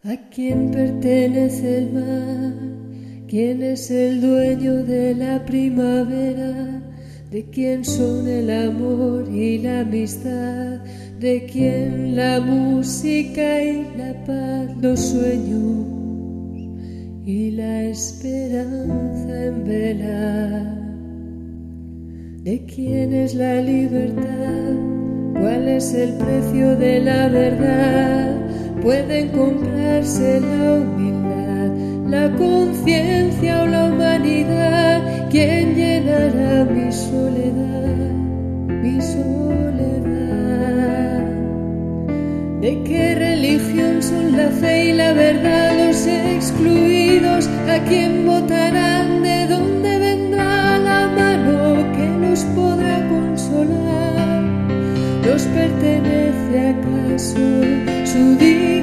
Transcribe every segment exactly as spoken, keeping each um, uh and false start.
¿A quién pertenece el mar? ¿Quién es el dueño de la primavera? ¿De quién son el amor y la amistad? ¿De quién la música y la paz? Los sueños y la esperanza en velar. ¿De quién es la libertad? ¿Cuál es el precio de la verdad? Pueden comprarse la humildad, la conciencia o la humanidad. ¿Quién llenará mi soledad, mi soledad? ¿De qué religión son la fe y la verdad? Los excluidos, ¿a quién votarán? ¿De dónde vendrá la mano que los podrá consolar? ¿Nos pertenece acaso su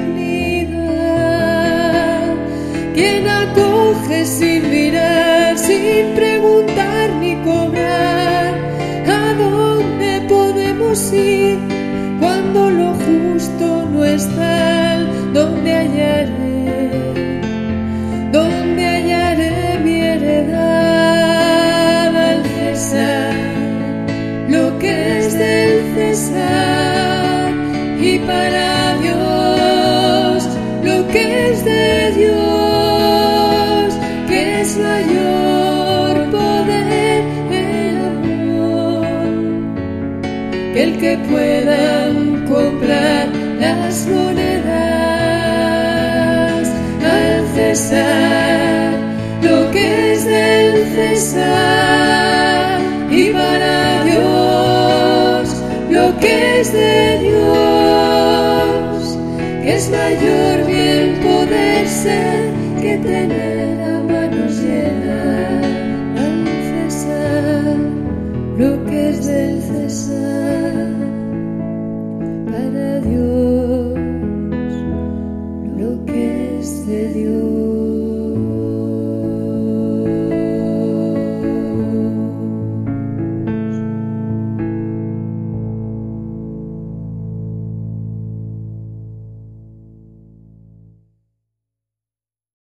dignidad? ¿Quién acoge sin mirar, sin preguntar ni cobrar? ¿A dónde podemos ir cuando lo justo no está? ¿Dónde hallaré, dónde hallaré mi heredad? Al César lo que es del César, y para Dios lo que es de Dios, que es mayor poder el amor que el que puedan comprar las monedas. Al César lo que es del César, y para Dios lo que es de Dios, que es mayor bien poder ser que tener.